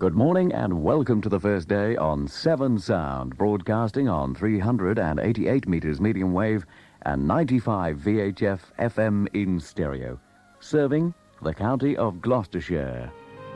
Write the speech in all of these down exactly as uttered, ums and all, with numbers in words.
Good morning and welcome to the first day on Seven Sound, broadcasting on three hundred eighty-eight meters medium wave and ninety-five V H F F M in stereo, serving the county of Gloucestershire.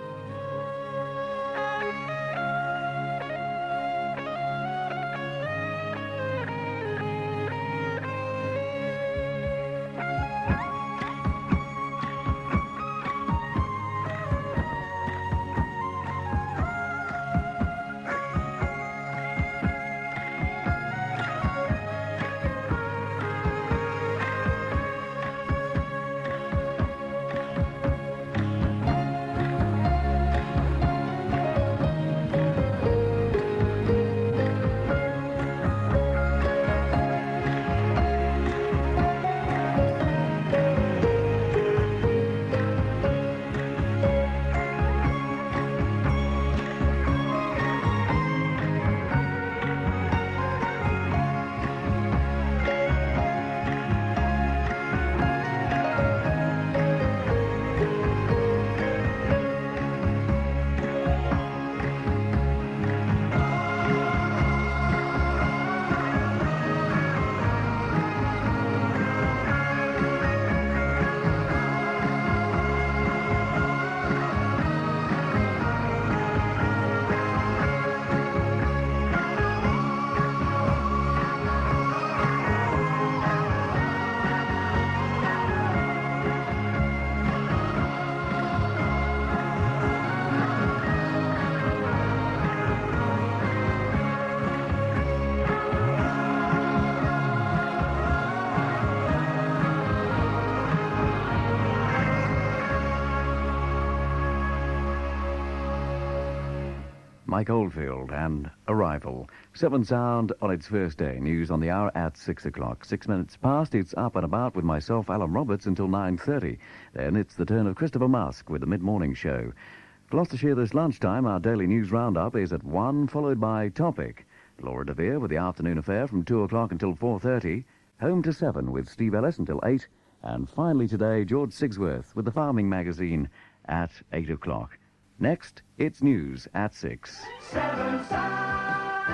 Mike Oldfield and Arrival. Seven Sound on its first day. News on the hour at six o'clock. Six minutes past, it's Up and About with myself, Alan Roberts, until nine thirty. Then it's the turn of Christopher Musk with the mid-morning show. Gloucestershire this lunchtime, our daily news roundup is at one, followed by Topic. Laura DeVere with the afternoon affair from two o'clock until four thirty. Home to seven with Steve Ellis until eight. And finally today, George Sigsworth with the Farming Magazine at eight o'clock. Next, it's news at six. Seven Sound.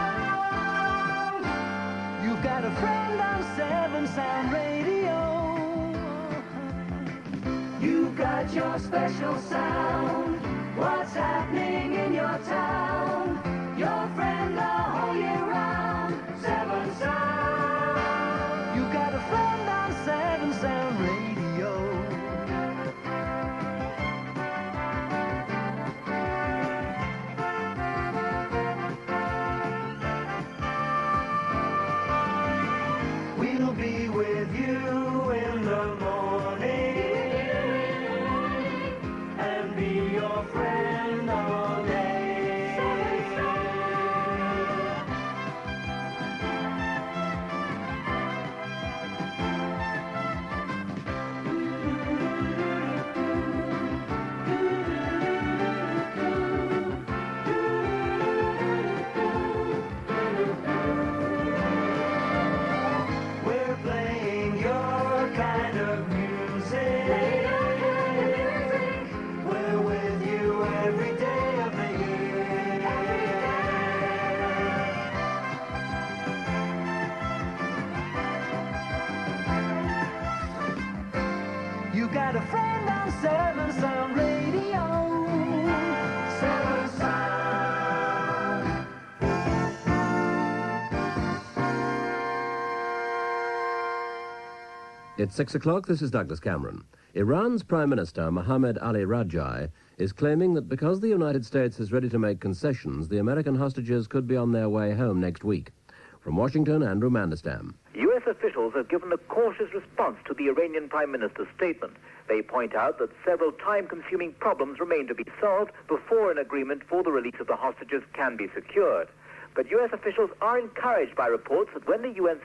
You've got a friend on Seven Sound Radio. You've got your special sound. What's happening in your town? Your friend the whole year round. Seven Sound. You've got a friend on Seven Sound Radio. Be with you in the morning and be your friend all day. You got a friend on Seven Sound Radio. Seven Sound. It's six o'clock. This is Douglas Cameron. Iran's Prime Minister Mohammad Ali Rajai is claiming that because the United States is ready to make concessions, the American hostages could be on their way home next week. From Washington, Andrew Mandelstam. U S officials have given a cautious response to the Iranian Prime Minister's statement. They point out that several time-consuming problems remain to be solved before an agreement for the release of the hostages can be secured. But U S officials are encouraged by reports that when the U N